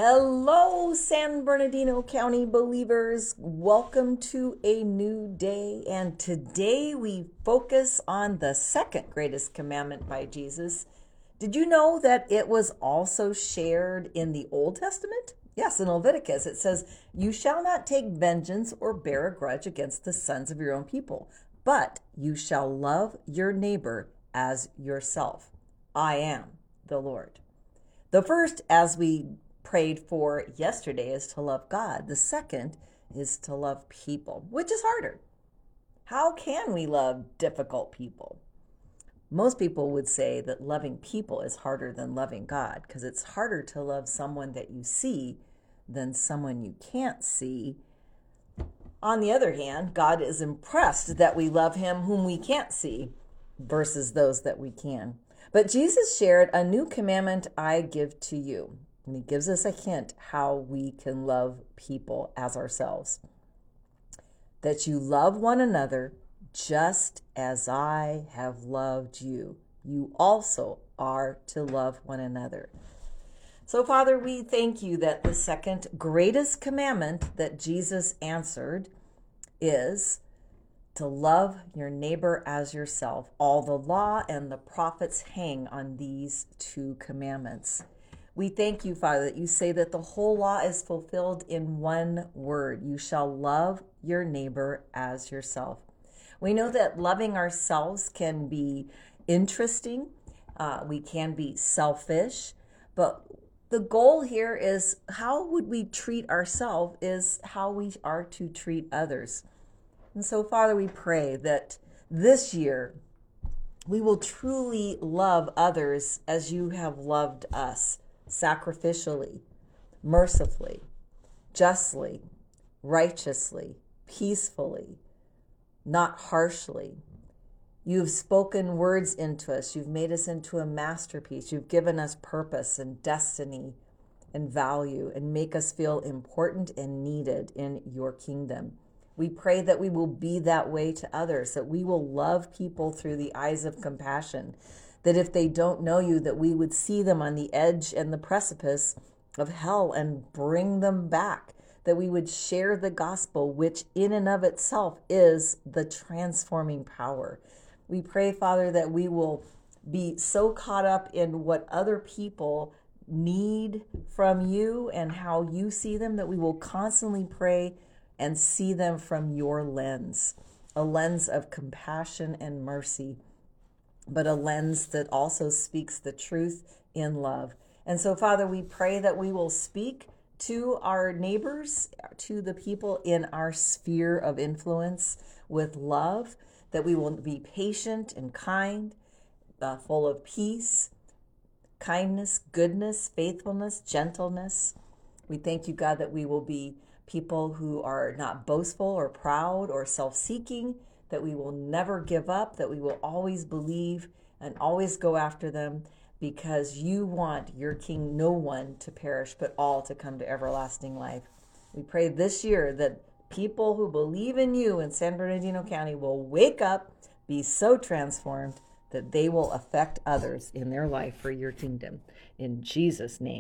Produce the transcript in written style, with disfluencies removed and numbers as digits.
Hello, San Bernardino County believers. Welcome to a new day. And today we focus on the second greatest commandment by Jesus. Did you know that it was also shared in the Old Testament? Yes, in Leviticus, it says, "You shall not take vengeance or bear a grudge against the sons of your own people, but you shall love your neighbor as yourself. I am the Lord." The first, as we prayed for yesterday, is to love God. The second is to love people, which is harder. How can we love difficult people? Most people would say that loving people is harder than loving God, because it's harder to love someone that you see than someone you can't see. On the other hand, God is impressed that we love him whom we can't see versus those that we can. But Jesus shared, "A new commandment I give to you." And he gives us a hint how we can love people as ourselves. "That you love one another just as I have loved you. You also are to love one another." So, Father, we thank you that the second greatest commandment that Jesus answered is to love your neighbor as yourself. All the law and the prophets hang on these two commandments. We thank you, Father, that you say that the whole law is fulfilled in one word. You shall love your neighbor as yourself. We know that loving ourselves can be interesting. We can be selfish. But the goal here is how would we treat ourselves is how we are to treat others. And so, Father, we pray that this year we will truly love others as you have loved us, sacrificially, mercifully, justly, righteously, peacefully, not harshly. You've spoken words into us. You've made us into a masterpiece. You've given us purpose and destiny and value and make us feel important and needed in your kingdom. We pray that we will be that way to others, that we will love people through the eyes of compassion, that if they don't know you, that we would see them on the edge and the precipice of hell and bring them back, that we would share the gospel, which in and of itself is the transforming power. We pray, Father, that we will be so caught up in what other people need from you and how you see them, that we will constantly pray and see them from your lens, a lens of compassion and mercy, but a lens that also speaks the truth in love. And so, Father, we pray that we will speak to our neighbors, to the people in our sphere of influence with love, that we will be patient and kind, full of peace, kindness, goodness, faithfulness, gentleness. We thank you, God, that we will be people who are not boastful or proud or self-seeking, that we will never give up, that we will always believe and always go after them, because you want your king no one to perish, but all to come to everlasting life. We pray this year that people who believe in you in San Bernardino County will wake up, be so transformed that they will affect others in their life for your kingdom. In Jesus' name.